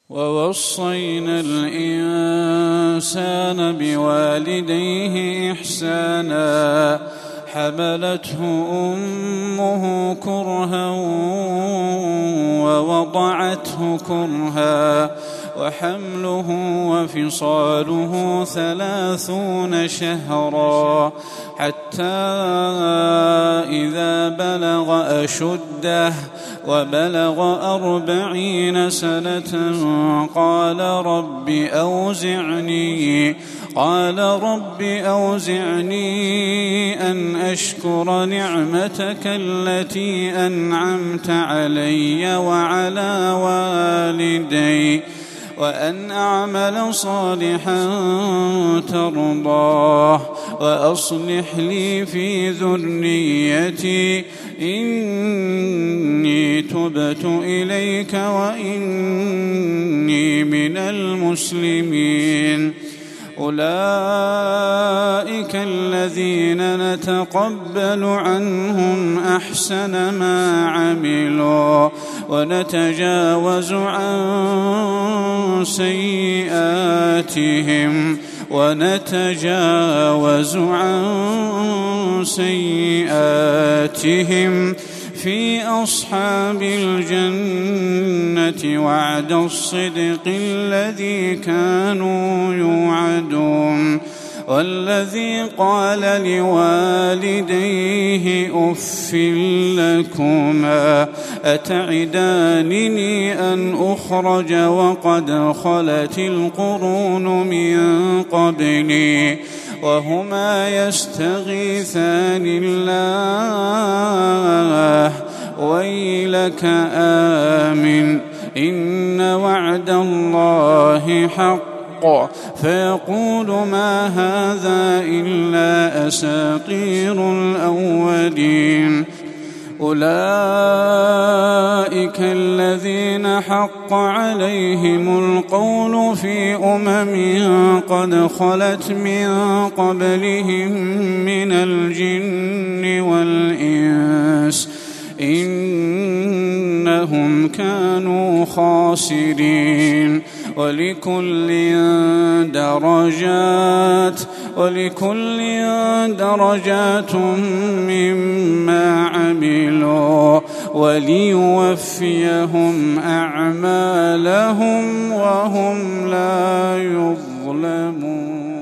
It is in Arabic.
ووصينا الإنسان بوالديه إحسانا حملته أمه كرها ووضعته كرها وحمله وفصاله 30 شهرا حتى إذا بلغ أشده وبلغ 40 سنة قال رب أوزعني أن أشكر نعمتك التي أنعمت علي وعلى والدي وأن أعمل صالحا ترضاه وأصلح لي في ذريتي إني تبت إليك وإني من المسلمين. أولئك الذين نتقبل عنهم أحسن ما عملوا ونتجاوز عن سيئاتهم في أصحاب الجنة وعد الصدق الذي كانوا يوعدون. والذي قال لوالديه أف لكما أتعدانني أن أخرج وقد خلت القرون من قبلي وهما يستغيثان الله ويلك آمن إن وعد الله حق فيقول ما هذا إلا أساطير الأولين. أولئك الذين حق عليهم القول في قد خلت من قبلهم من الجن والإنس إنهم كانوا خاسرين. ولكل درجات مما عملوا وليوفيهم أعمالهم وهم لا يظلمون.